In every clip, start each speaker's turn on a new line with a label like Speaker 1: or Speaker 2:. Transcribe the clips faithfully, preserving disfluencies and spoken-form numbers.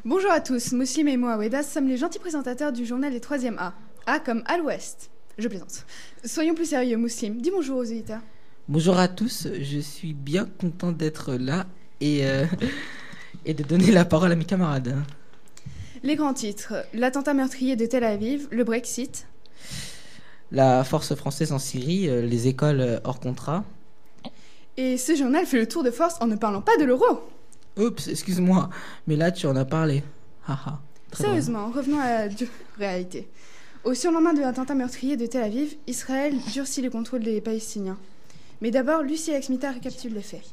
Speaker 1: Bonjour à tous, Mouslim et moi, Wedas, sommes les gentils présentateurs du journal des troisième A. A comme à l'ouest. Je plaisante. Soyons plus sérieux, Mouslim. Dis bonjour aux éditeurs.
Speaker 2: Bonjour à tous, je suis bien content d'être là et, euh, et de donner la parole à mes camarades.
Speaker 1: Les grands titres, l'attentat meurtrier de Tel Aviv, le Brexit.
Speaker 2: La force française en Syrie, euh, les écoles hors contrat.
Speaker 1: Et ce journal fait le tour de force en ne parlant pas de l'euro.
Speaker 2: Oups, excuse-moi, mais là tu en as parlé. Haha.
Speaker 1: Sérieusement, revenons à la dure réalité. Au surlendemain de l'attentat meurtrier de Tel Aviv, Israël durcit le contrôle des Palestiniens. Mais d'abord, Lucie Axmita récapitule les faits.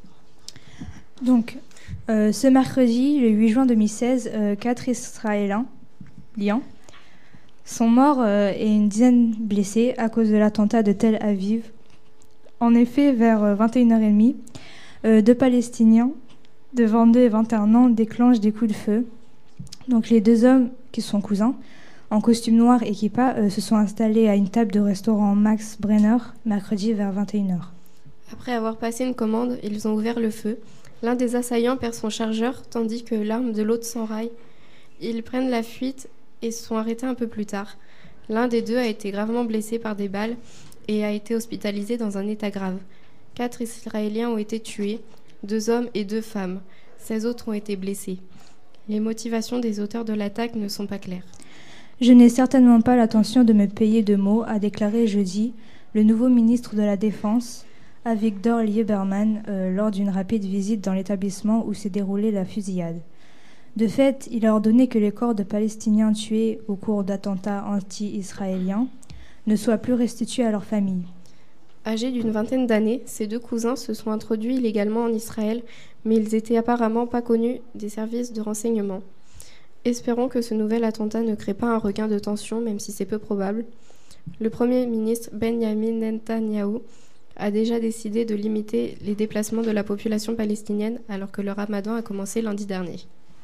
Speaker 3: Donc, euh, ce mercredi, le huit juin deux mille seize, euh, quatre Israéliens liens, sont morts euh, et une dizaine blessés à cause de l'attentat de Tel Aviv. En effet, vers euh, vingt et une heures trente, euh, deux Palestiniens de vingt-deux et vingt et un ans déclenchent des coups de feu. Donc les deux hommes, qui sont cousins, en costume noir et kippa, euh, se sont installés à une table de restaurant Max Brenner, mercredi vers vingt et une heures.
Speaker 4: Après avoir passé une commande, ils ont ouvert le feu. L'un des assaillants perd son chargeur, tandis que l'arme de l'autre s'enraille. Ils prennent la fuite et sont arrêtés un peu plus tard. L'un des deux a été gravement blessé par des balles et a été hospitalisé dans un état grave. Quatre Israéliens ont été tués, deux hommes et deux femmes. seize autres ont été blessés. Les motivations des auteurs de l'attaque ne sont pas claires.
Speaker 3: Je n'ai certainement pas l'intention de me payer de mots, a déclaré jeudi le nouveau ministre de la Défense, Avigdor Lieberman, euh, lors d'une rapide visite dans l'établissement où s'est déroulée la fusillade. De fait, il a ordonné que les corps de Palestiniens tués au cours d'attentats anti-israéliens ne soient plus restitués à leurs familles.
Speaker 4: Âgés d'une vingtaine d'années, ces deux cousins se sont introduits illégalement en Israël, mais ils étaient apparemment pas connus des services de renseignement. Espérons que ce nouvel attentat ne crée pas un regain de tension, même si c'est peu probable. Le Premier ministre Benjamin Netanyahou a déjà décidé de limiter les déplacements de la population palestinienne alors que le ramadan a commencé lundi dernier.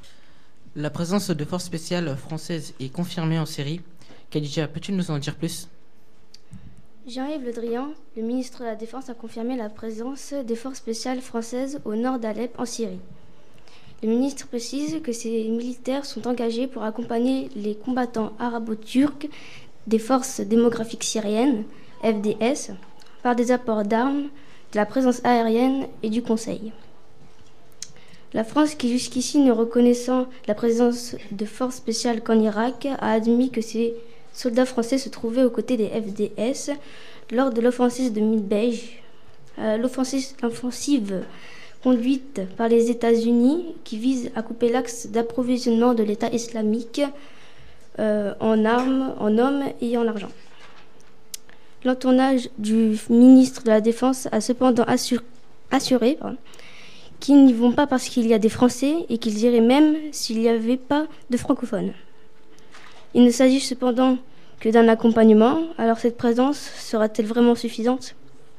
Speaker 2: La présence de forces spéciales françaises est confirmée en Syrie. Khadija, peux-tu nous en dire plus ?
Speaker 5: Jean-Yves Le Drian, le ministre de la Défense, a confirmé la présence des forces spéciales françaises au nord d'Alep, en Syrie. Le ministre précise que ces militaires sont engagés pour accompagner les combattants arabo-turcs des forces démographiques syriennes, F D S, par des apports d'armes, de la présence aérienne et du Conseil. La France, qui jusqu'ici ne reconnaissant la présence de forces spéciales qu'en Irak, a admis que ces soldats français se trouvaient aux côtés des F D S lors de l'offensive de Midbej, euh, l'offensive, l'offensive conduite par les États-Unis qui vise à couper l'axe d'approvisionnement de l'État islamique euh, en armes, en hommes et en argent. L'entourage du ministre de la Défense a cependant assur- assuré pardon, qu'ils n'y vont pas parce qu'il y a des Français et qu'ils iraient même s'il n'y avait pas de francophones. Il ne s'agit cependant que d'un accompagnement, alors cette présence sera-t-elle vraiment suffisante ?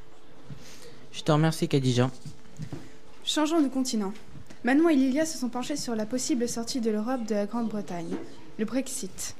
Speaker 2: Je te remercie, Khadija.
Speaker 1: Changeons de continent. Manon et Lilia se sont penchés sur la possible sortie de l'Europe de la Grande-Bretagne, le Brexit.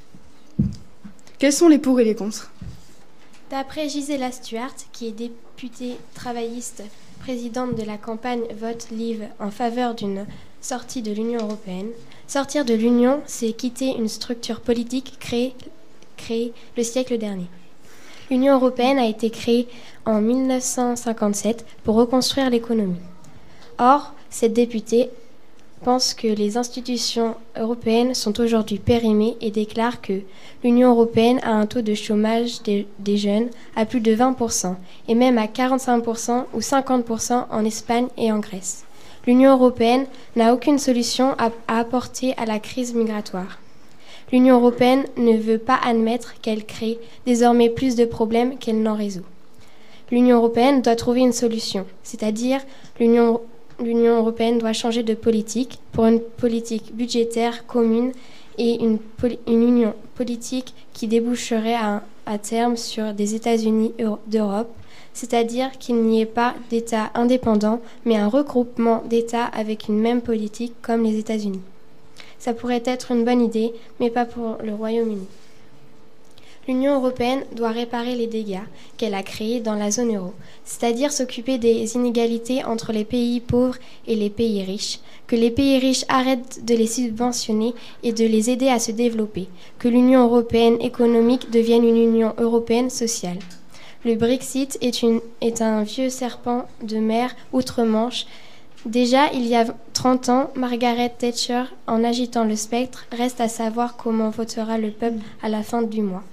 Speaker 1: Quels sont les pour et les contre ?
Speaker 6: D'après Gisela Stuart, qui est députée travailliste, présidente de la campagne Vote Leave en faveur d'une sortie de l'Union européenne, sortir de l'Union, c'est quitter une structure politique créée, créée le siècle dernier. L'Union européenne a été créée en mille neuf cent cinquante-sept pour reconstruire l'économie. Or, cette députée pense que les institutions européennes sont aujourd'hui périmées et déclare que l'Union européenne a un taux de chômage des, des jeunes à plus de vingt pour cent et même à quarante-cinq pour cent ou cinquante pour cent en Espagne et en Grèce. L'Union européenne n'a aucune solution à, à apporter à la crise migratoire. L'Union européenne ne veut pas admettre qu'elle crée désormais plus de problèmes qu'elle n'en résout. L'Union européenne doit trouver une solution, c'est-à-dire l'Union L'Union européenne doit changer de politique pour une politique budgétaire commune et une, poli- une union politique qui déboucherait à, à terme sur des États-Unis d'Europe, c'est-à-dire qu'il n'y ait pas d'États indépendants, mais un regroupement d'États avec une même politique comme les États-Unis. Ça pourrait être une bonne idée, mais pas pour le Royaume-Uni. L'Union européenne doit réparer les dégâts qu'elle a créés dans la zone euro, c'est-à-dire s'occuper des inégalités entre les pays pauvres et les pays riches, que les pays riches arrêtent de les subventionner et de les aider à se développer, que l'Union européenne économique devienne une Union européenne sociale. Le Brexit est, une, est un vieux serpent de mer outre-Manche. Déjà, il y a trente ans, Margaret Thatcher, en agitant le spectre, reste à savoir comment votera le peuple à la fin du mois.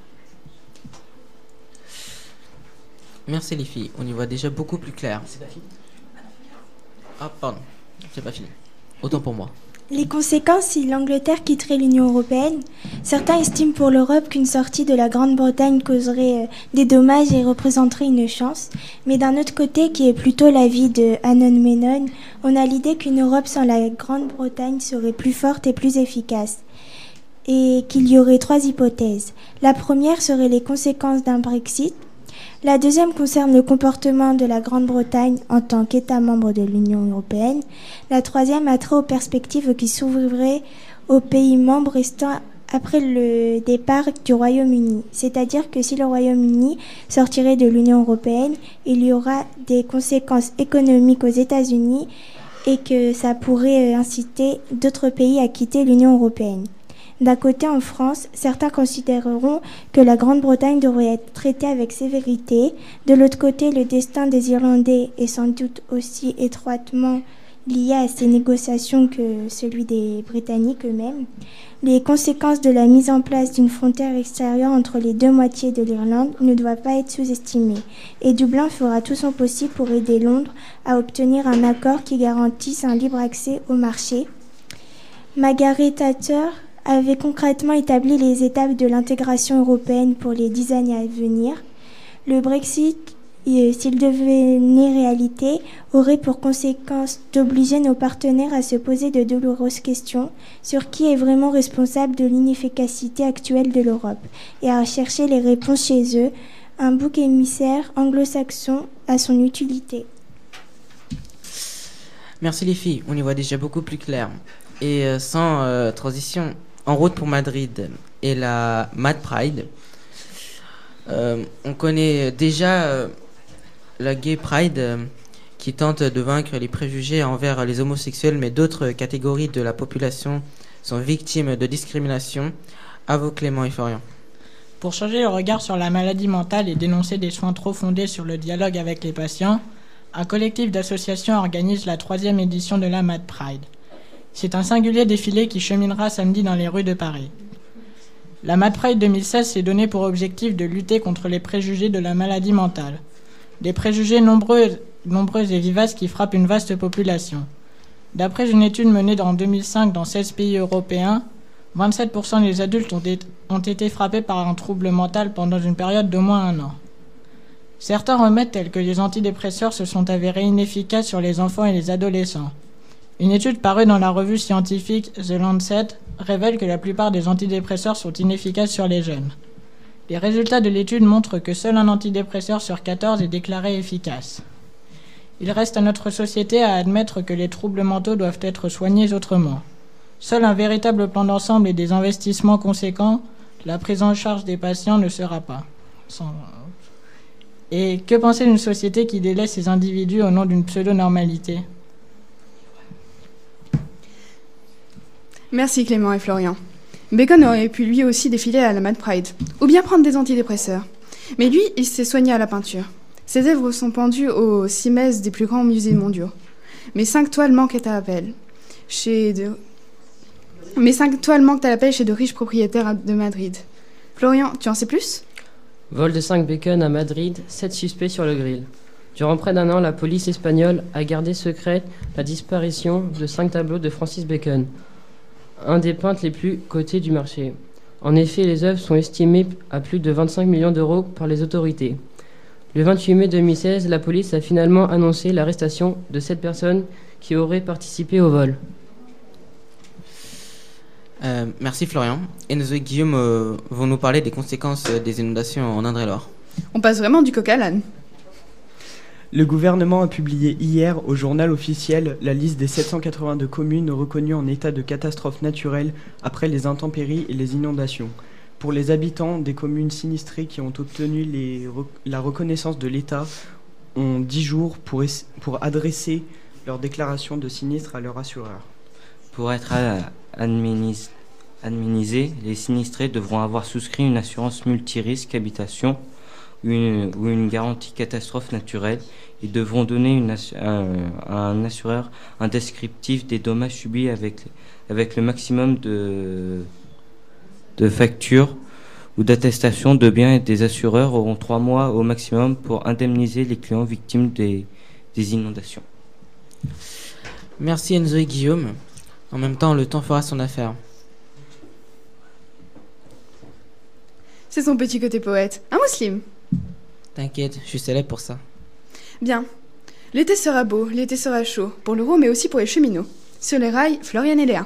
Speaker 2: Merci les filles, on y voit déjà beaucoup plus clair. C'est pas fini. Ah pardon, c'est pas fini. Autant pour moi.
Speaker 7: Les conséquences si l'Angleterre quitterait l'Union européenne. Certains estiment pour l'Europe qu'une sortie de la Grande-Bretagne causerait des dommages et représenterait une chance. Mais d'un autre côté, qui est plutôt l'avis de Hannon Menon, on a l'idée qu'une Europe sans la Grande-Bretagne serait plus forte et plus efficace. Et qu'il y aurait trois hypothèses. La première serait les conséquences d'un Brexit. La deuxième concerne le comportement de la Grande-Bretagne en tant qu'État membre de l'Union européenne. La troisième a trait aux perspectives qui s'ouvriraient aux pays membres restant après le départ du Royaume-Uni. C'est-à-dire que si le Royaume-Uni sortirait de l'Union européenne, il y aura des conséquences économiques aux États-Unis et que ça pourrait inciter d'autres pays à quitter l'Union européenne. D'un côté, en France, certains considéreront que la Grande-Bretagne devrait être traitée avec sévérité. De l'autre côté, le destin des Irlandais est sans doute aussi étroitement lié à ces négociations que celui des Britanniques eux-mêmes. Les conséquences de la mise en place d'une frontière extérieure entre les deux moitiés de l'Irlande ne doivent pas être sous-estimées. Et Dublin fera tout son possible pour aider Londres à obtenir un accord qui garantisse un libre accès au marché. Margaret Thatcher avait concrètement établi les étapes de l'intégration européenne pour les dix années à venir. Le Brexit, s'il devenait réalité, aurait pour conséquence d'obliger nos partenaires à se poser de douloureuses questions sur qui est vraiment responsable de l'inefficacité actuelle de l'Europe et à chercher les réponses chez eux, un bouc émissaire anglo-saxon à son utilité.
Speaker 2: Merci les filles, on y voit déjà beaucoup plus clair. Et euh, sans euh, transition, en route pour Madrid et la Mad Pride. Euh, on connaît déjà euh, la Gay Pride euh, qui tente de vaincre les préjugés envers les homosexuels, mais d'autres catégories de la population sont victimes de discrimination. À vous Clément et Florian.
Speaker 8: Pour changer le regard sur la maladie mentale et dénoncer des soins trop fondés sur le dialogue avec les patients, un collectif d'associations organise la troisième édition de la Mad Pride. C'est un singulier défilé qui cheminera samedi dans les rues de Paris. La Mad Pride deux mille seize s'est donné pour objectif de lutter contre les préjugés de la maladie mentale. Des préjugés nombreux, nombreux et vivaces qui frappent une vaste population. D'après une étude menée en deux mille cinq dans seize pays européens, vingt-sept pour cent des adultes ont, été, ont été frappés par un trouble mental pendant une période d'au moins un an. Certains remèdes tels que les antidépresseurs se sont avérés inefficaces sur les enfants et les adolescents. Une étude parue dans la revue scientifique The Lancet révèle que la plupart des antidépresseurs sont inefficaces sur les jeunes. Les résultats de l'étude montrent que seul un antidépresseur sur quatorze est déclaré efficace. Il reste à notre société à admettre que les troubles mentaux doivent être soignés autrement. Seul un véritable plan d'ensemble et des investissements conséquents, la prise en charge des patients ne sera pas. Sans... Et que penser d'une société qui délaisse ces individus au nom d'une pseudo-normalité ?
Speaker 1: Merci Clément et Florian. Bacon aurait pu lui aussi défiler à la Mad Pride, ou bien prendre des antidépresseurs. Mais lui, il s'est soigné à la peinture. Ses œuvres sont pendues aux cimaises des plus grands musées mondiaux. Mais cinq toiles manquent à l'appel chez de... Mais cinq toiles manquent à l'appel chez de riches propriétaires de Madrid. Florian, tu en sais plus ?
Speaker 9: Vol de cinq bacon à Madrid, sept suspects sur le grill. Durant près d'un an, la police espagnole a gardé secrète la disparition de cinq tableaux de Francis Bacon, un des peintres les plus cotés du marché. En effet, les œuvres sont estimées à plus de vingt-cinq millions d'euros par les autorités. Le vingt-huit mai deux mille seize, la police a finalement annoncé l'arrestation de sept personnes qui auraient participé au vol.
Speaker 2: Euh, merci Florian. Et nous et Guillaume euh, vont nous parler des conséquences euh, des inondations en Indre-et-Loire.
Speaker 1: On passe vraiment du coq à l'âne.
Speaker 10: Le gouvernement a publié hier au journal officiel la liste des sept cent quatre-vingt-deux communes reconnues en état de catastrophe naturelle après les intempéries et les inondations. Pour les habitants des communes sinistrées qui ont obtenu les, la reconnaissance de l'État, ont dix jours pour, pour adresser leur déclaration de sinistre à leur assureur.
Speaker 11: Pour être adminis, adminisés, les sinistrés devront avoir souscrit une assurance multirisque habitation ou une, ou une garantie catastrophe naturelle. Ils devront donner une, euh, à un assureur un descriptif des dommages subis avec, avec le maximum de, de factures ou d'attestations de biens, et des assureurs auront trois mois au maximum pour indemniser les clients victimes des, des inondations.
Speaker 2: Merci Enzo et Guillaume. En même temps, le temps fera son affaire.
Speaker 1: C'est son petit côté poète. Un musulman.
Speaker 2: T'inquiète, je suis célèbre pour ça.
Speaker 1: Bien. L'été sera beau, l'été sera chaud, pour l'euro mais aussi pour les cheminots. Sur les rails, Florian et Léa.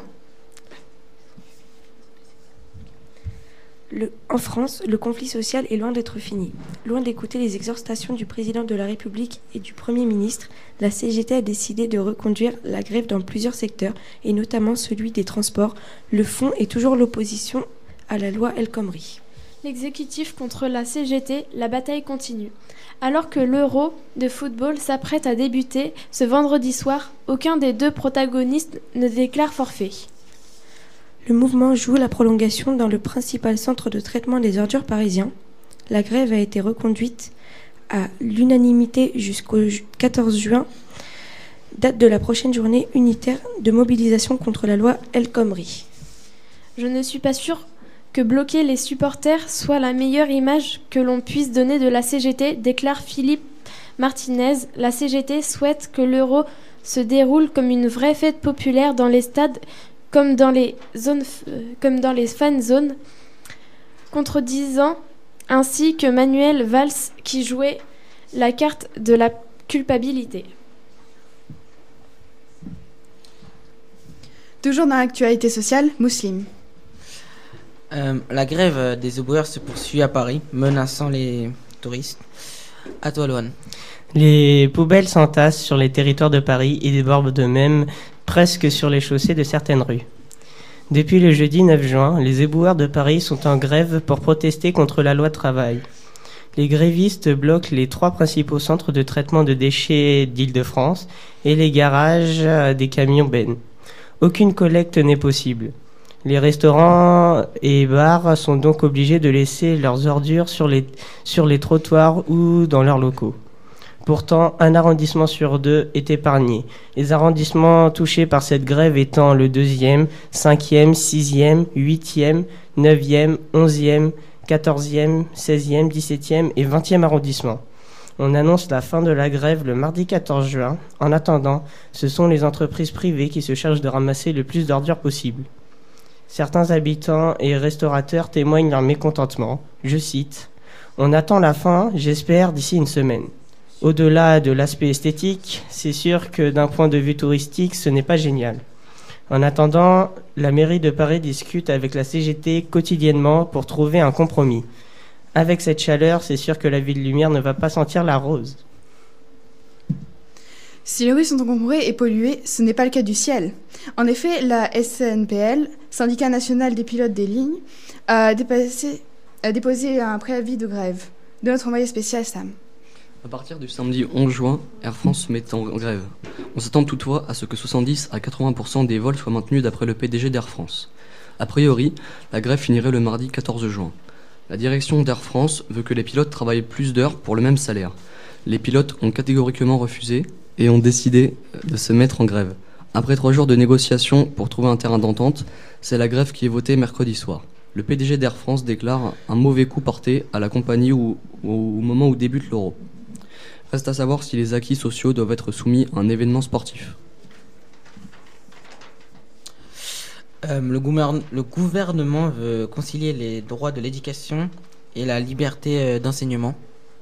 Speaker 12: Le, en France, le conflit social est loin d'être fini. Loin d'écouter les exhortations du président de la République et du Premier ministre, la C G T a décidé de reconduire la grève dans plusieurs secteurs, et notamment celui des transports. Le fond est toujours l'opposition à la loi El Khomri.
Speaker 6: L'exécutif contre la C G T, la bataille continue. Alors que l'Euro de football s'apprête à débuter ce vendredi soir, aucun des deux protagonistes ne déclare forfait.
Speaker 12: Le mouvement joue la prolongation dans le principal centre de traitement des ordures parisien. La grève a été reconduite à l'unanimité jusqu'au quatorze juin, date de la prochaine journée unitaire de mobilisation contre la loi El Khomri.
Speaker 6: Je ne suis pas sûre que bloquer les supporters soit la meilleure image que l'on puisse donner de la C G T, déclare Philippe Martinez. La C G T souhaite que l'Euro se déroule comme une vraie fête populaire dans les stades, comme dans les zones, euh, comme dans les fan zones, contredisant ainsi que Manuel Valls qui jouait la carte de la culpabilité.
Speaker 1: Toujours dans l'actualité sociale, musulman.
Speaker 2: Euh, la grève des éboueurs se poursuit à Paris, menaçant les touristes. À toi, Loan.
Speaker 13: Les poubelles s'entassent sur les territoires de Paris et débordent de même presque sur les chaussées de certaines rues. Depuis le jeudi neuf juin, les éboueurs de Paris sont en grève pour protester contre la loi travail. Les grévistes bloquent les trois principaux centres de traitement de déchets d'Île-de-France et les garages des camions bennes. Aucune collecte n'est possible. Les restaurants et bars sont donc obligés de laisser leurs ordures sur les, sur les trottoirs ou dans leurs locaux. Pourtant, un arrondissement sur deux est épargné. Les arrondissements touchés par cette grève étant le deuxième, cinquième, sixième, huitième, neuvième, onzième, quatorzième, seizième, dix-septième et vingtième arrondissement. On annonce la fin de la grève le mardi quatorze juin. En attendant, ce sont les entreprises privées qui se chargent de ramasser le plus d'ordures possible. Certains habitants et restaurateurs témoignent leur mécontentement. Je cite : « On attend la fin, j'espère, d'ici une semaine. » Au-delà de l'aspect esthétique, c'est sûr que d'un point de vue touristique, ce n'est pas génial. En attendant, la mairie de Paris discute avec la C G T quotidiennement pour trouver un compromis. Avec cette chaleur, c'est sûr que la ville lumière ne va pas sentir la rose.
Speaker 1: Si les rues sont encombrées et polluées, ce n'est pas le cas du ciel. En effet, la S N P L, Syndicat national des pilotes des lignes, a, dépassé, a déposé un préavis de grève. De notre envoyé spécial Sam.
Speaker 14: À partir du samedi onze juin, Air France se met en grève. On s'attend toutefois à ce que soixante-dix à quatre-vingts pour cent des vols soient maintenus d'après le P D G d'Air France. A priori, la grève finirait le mardi quatorze juin. La direction d'Air France veut que les pilotes travaillent plus d'heures pour le même salaire. Les pilotes ont catégoriquement refusé et ont décidé de se mettre en grève. Après trois jours de négociations pour trouver un terrain d'entente, c'est la grève qui est votée mercredi soir. Le P D G d'Air France déclare un mauvais coup porté à la compagnie au, au moment où débute l'Euro. Reste à savoir si les acquis sociaux doivent être soumis à un événement sportif.
Speaker 2: Euh, le, gouverne- le gouvernement veut concilier les droits de l'éducation et la liberté euh, d'enseignement.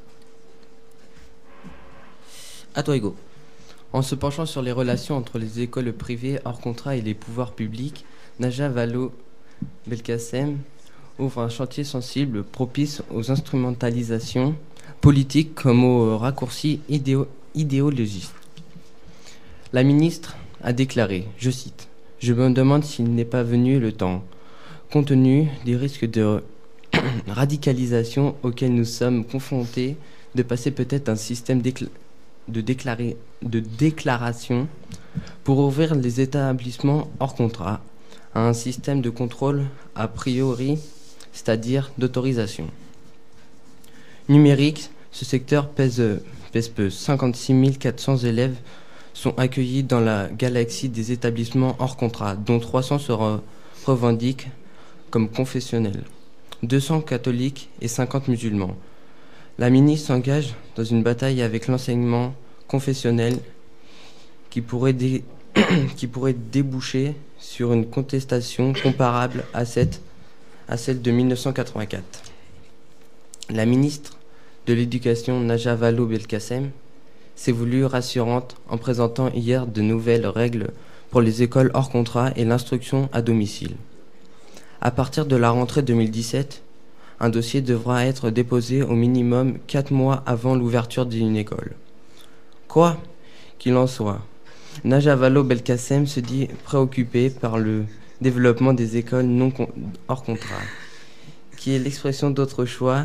Speaker 2: À toi, Hugo.
Speaker 9: En se penchant sur les relations entre les écoles privées hors contrat et les pouvoirs publics, Naja Vallaud-Belkacem ouvre un chantier sensible propice aux instrumentalisations politiques comme aux raccourcis idéo- idéologistes. La ministre a déclaré, je cite, « Je me demande s'il n'est pas venu le temps, compte tenu des risques de
Speaker 15: radicalisation auquel nous sommes confrontés, de passer peut-être un système décla- de, déclaré- de déclaration pour ouvrir les établissements hors contrat à un système de contrôle a priori, c'est-à-dire d'autorisation. Numérique, ce secteur pèse, pèse peu. cinquante-six mille quatre cents élèves sont accueillis dans la galaxie des établissements hors contrat, dont trois cents se re- revendiquent comme confessionnels, deux cents catholiques et cinquante musulmans. La ministre s'engage dans une bataille avec l'enseignement confessionnel qui pourrait, dé- qui pourrait déboucher sur une contestation comparable à, cette, à celle de mille neuf cent quatre-vingt-quatre. La ministre de l'Éducation, Najat Vallaud-Belkacem, s'est voulue rassurante en présentant hier de nouvelles règles pour les écoles hors contrat et l'instruction à domicile. À partir de la rentrée deux mille dix-sept, un dossier devra être déposé au minimum quatre mois avant l'ouverture d'une école. Quoi qu'il en soit, Najat Vallaud-Belkacem se dit préoccupée par le développement des écoles non con- hors contrat, qui est l'expression d'autre choix.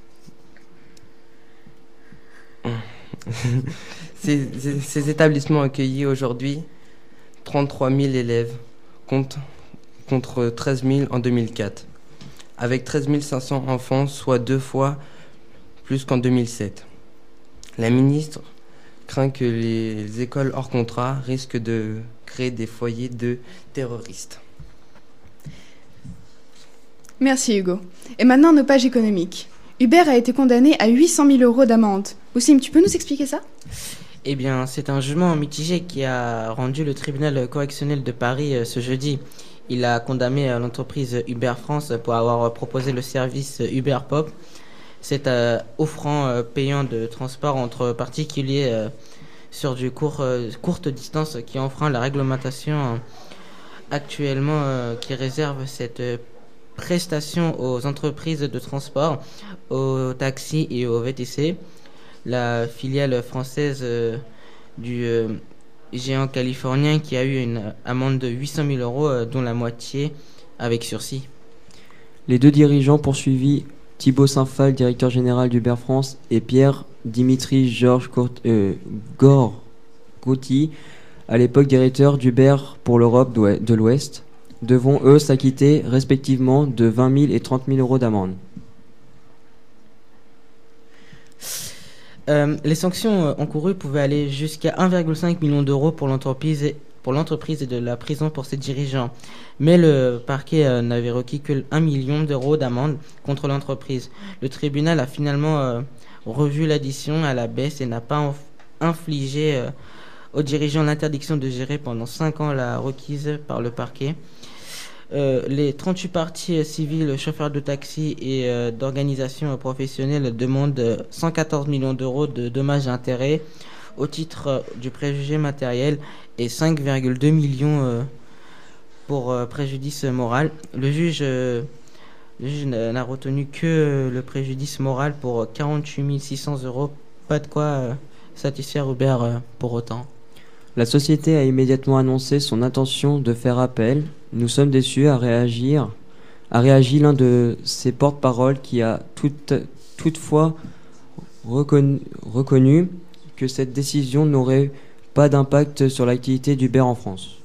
Speaker 15: ces, ces, ces établissements accueillent aujourd'hui trente-trois mille élèves contre, contre treize mille en deux mille quatre, avec treize mille cinq cents enfants, soit deux fois plus qu'en deux mille sept. La ministre craint que les écoles hors contrat risquent de créer des foyers de terroristes.
Speaker 1: Merci Hugo. Et maintenant nos pages économiques. Uber a été condamné à huit cent mille euros d'amende. Oussim, tu peux nous expliquer ça ?
Speaker 2: Eh bien, c'est un jugement mitigé qui a rendu le tribunal correctionnel de Paris euh, ce jeudi. Il a condamné euh, l'entreprise Uber France pour avoir euh, proposé le service euh, Uber Pop. C'est euh, offrant euh, payant de transport entre particuliers euh, sur du court, euh, courte distance qui enfreint la réglementation euh, actuellement euh, qui réserve cette euh, prestation aux entreprises de transport, aux taxis et aux V T C. La filiale française euh, du euh, géant californien qui a eu une amende de huit cent mille euros, euh, dont la moitié avec sursis.
Speaker 16: Les deux dirigeants poursuivis, Thibaut Saint-Phal, directeur général d'Uber France, et Pierre Dimitri Georges euh, Gorgoti, à l'époque directeur d'Uber pour l'Europe de l'Ouest, devront eux s'acquitter respectivement de vingt mille et trente mille euros d'amende.
Speaker 2: Euh, les sanctions encourues pouvaient aller jusqu'à un virgule cinq million d'euros pour l'entreprise et, pour l'entreprise et de la prison pour ses dirigeants. Mais le parquet euh, n'avait requis que un million d'euros d'amende contre l'entreprise. Le tribunal a finalement euh, revu l'addition à la baisse et n'a pas enf- infligé euh, aux dirigeants l'interdiction de gérer pendant cinq ans la requise par le parquet. Euh, les trente-huit parties civiles, chauffeurs de taxi et euh, d'organisations professionnelles demandent euh, cent quatorze millions d'euros de dommages et intérêts au titre euh, du préjugé matériel et cinq virgule deux millions euh, pour euh, préjudice moral. Le juge, euh, le juge n'a retenu que euh, le préjudice moral pour quarante-huit mille six cents euros. Pas de quoi euh, satisfaire Uber euh, pour autant.
Speaker 16: La société a immédiatement annoncé son intention de faire appel. Nous sommes déçus, à réagir, a réagi l'un de ses porte-paroles qui a tout, toutefois reconnu, reconnu que cette décision n'aurait pas d'impact sur l'activité d'Uber en France.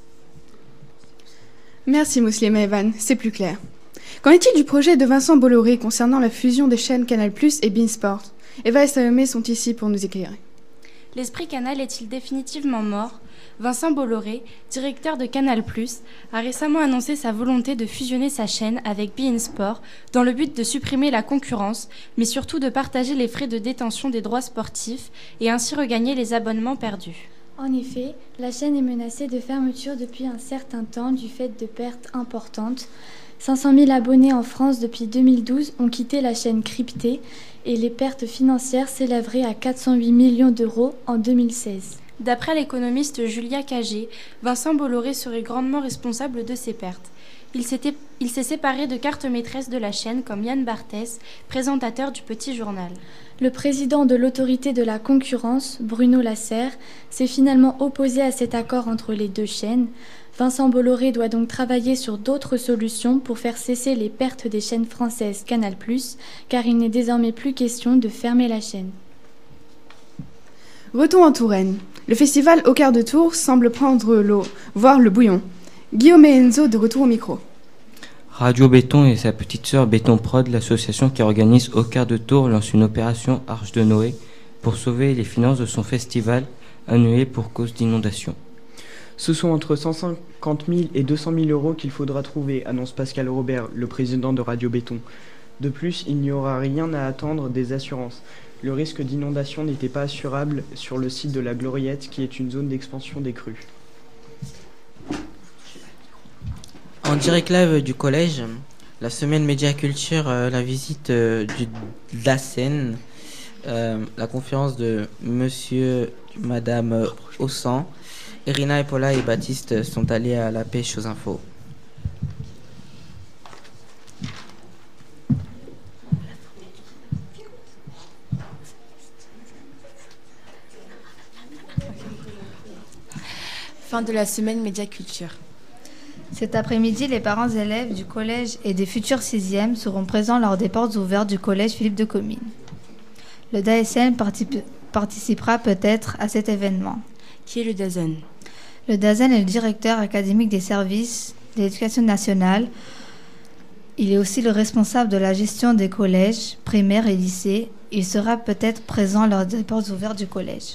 Speaker 1: Merci Mouslim et Evan, c'est plus clair. Qu'en est-il du projet de Vincent Bolloré concernant la fusion des chaînes Canal plus et beIN Sport ? Eva et Salomé sont ici pour nous éclairer.
Speaker 17: L'esprit Canal est-il définitivement mort ? Vincent Bolloré, directeur de Canal plus, a récemment annoncé sa volonté de fusionner sa chaîne avec beIN Sport dans le but de supprimer la concurrence, mais surtout de partager les frais de détention des droits sportifs et ainsi regagner les abonnements perdus.
Speaker 18: En effet, la chaîne est menacée de fermeture depuis un certain temps du fait de pertes importantes. cinq cent mille abonnés en France depuis deux mille douze ont quitté la chaîne cryptée et les pertes financières s'élèveraient à quatre cent huit millions d'euros en deux mille seize.
Speaker 17: D'après l'économiste Julia Cagé, Vincent Bolloré serait grandement responsable de ces pertes. Il s'était- il s'est séparé de cartes maîtresses de la chaîne comme Yann Barthès, présentateur du Petit Journal.
Speaker 18: Le président de l'autorité de la concurrence, Bruno Lasserre, s'est finalement opposé à cet accord entre les deux chaînes. Vincent Bolloré doit donc travailler sur d'autres solutions pour faire cesser les pertes des chaînes françaises Canal plus, car il n'est désormais plus question de fermer la chaîne.
Speaker 1: Retour en Touraine. Le festival Au Quart de Tour semble prendre l'eau, voire le bouillon. Guillaume et Enzo de retour au micro.
Speaker 11: Radio Béton et sa petite sœur Béton Prod, l'association qui organise Au Quart de Tour, lance une opération Arche de Noé pour sauver les finances de son festival annulé pour cause d'inondation.
Speaker 10: Ce sont entre cent cinquante mille et deux cent mille euros qu'il faudra trouver, annonce Pascal Robert, le président de Radio Béton. De plus, il n'y aura rien à attendre des assurances. Le risque d'inondation n'était pas assurable sur le site de la Gloriette, qui est une zone d'expansion des crues.
Speaker 2: En direct live du collège, la semaine médiaculture, euh, la visite euh, du, de la Seine, euh, la conférence de Monsieur, Madame Ossan, Irina, Paula et Baptiste sont allés à la pêche aux infos.
Speaker 19: Fin de la semaine médiaculture.
Speaker 20: Cet après-midi, les parents élèves du collège et des futurs sixièmes seront présents lors des portes ouvertes du collège Philippe de Comines. Le D A S N particip- participera peut-être à cet événement.
Speaker 19: Qui est le D A S N ?
Speaker 20: Le D A S N est le directeur académique des services de l'éducation nationale. Il est aussi le responsable de la gestion des collèges, primaires et lycées. Il sera peut-être présent lors des portes ouvertes du collège.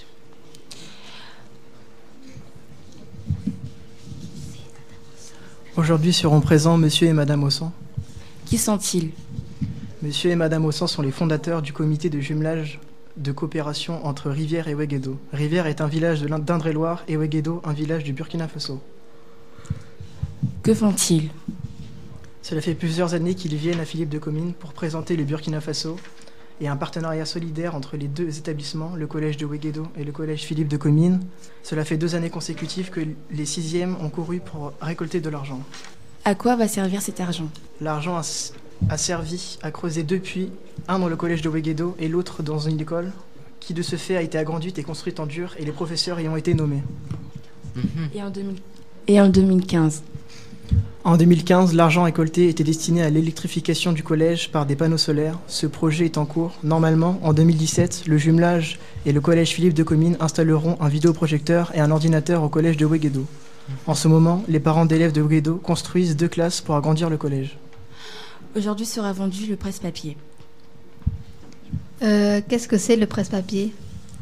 Speaker 21: Aujourd'hui seront présents Monsieur et Madame Ossan.
Speaker 19: Qui sont-ils ?
Speaker 21: Monsieur et Madame Ossan sont les fondateurs du comité de jumelage de coopération entre Rivière et Ouéguédo. Rivière est un village de d'Indre-et-Loire et Ouéguédo un village du Burkina Faso.
Speaker 19: Que font-ils ?
Speaker 21: Cela fait plusieurs années qu'ils viennent à Philippe de Comines pour présenter le Burkina Faso et un partenariat solidaire entre les deux établissements, le collège de Ouéguédo et le collège Philippe de Comines. Cela fait deux années consécutives que les sixièmes ont couru pour récolter de l'argent.
Speaker 19: À quoi va servir cet argent ?
Speaker 21: L'argent a, a servi à creuser deux puits, un dans le collège de Ouéguédo et l'autre dans une école, qui de ce fait a été agrandie et construite en dur et les professeurs y ont été nommés.
Speaker 19: Et en, deux mille... et en deux mille quinze ?
Speaker 21: En deux mille quinze, l'argent récolté était destiné à l'électrification du collège par des panneaux solaires. Ce projet est en cours. Normalement, en deux mille dix-sept, le jumelage et le collège Philippe de Comines installeront un vidéoprojecteur et un ordinateur au collège de Ouéguédo. En ce moment, les parents d'élèves de Ouéguédo construisent deux classes pour agrandir le collège.
Speaker 19: Aujourd'hui sera vendu le presse-papier.
Speaker 20: Euh, qu'est-ce que c'est le presse-papier ?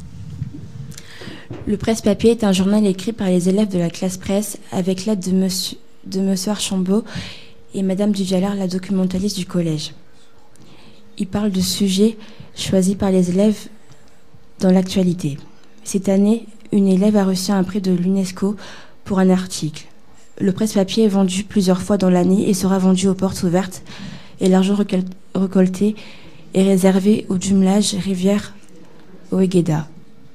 Speaker 19: Le presse-papier est un journal écrit par les élèves de la classe presse avec l'aide de monsieur de Monsieur Archambault et Madame Duvallard, la documentaliste du collège. Il parle de sujets choisis par les élèves dans l'actualité. Cette année, une élève a reçu un prix de l'UNESCO pour un article. Le presse-papier est vendu plusieurs fois dans l'année et sera vendu aux portes ouvertes et l'argent récolté est réservé au jumelage Rivière Ouéguéda.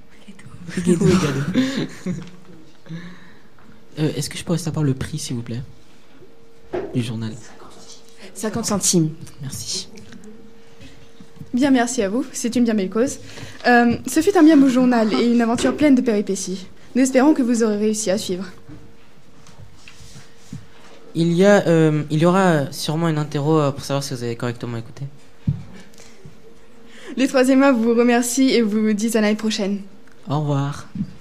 Speaker 14: Euh, Est-ce que je pourrais savoir le prix, s'il vous plaît, du journal ?
Speaker 19: cinquante centimes.
Speaker 14: Merci.
Speaker 1: Bien, merci à vous. C'est une bien belle cause. Euh, ce fut un bien beau journal et une aventure pleine de péripéties. Nous espérons que vous aurez réussi à suivre.
Speaker 2: Il y, a, euh, il y aura sûrement une interro euh, pour savoir si vous avez correctement écouté.
Speaker 1: Les troisième A vous remercient et vous disent à l'année prochaine.
Speaker 2: Au revoir.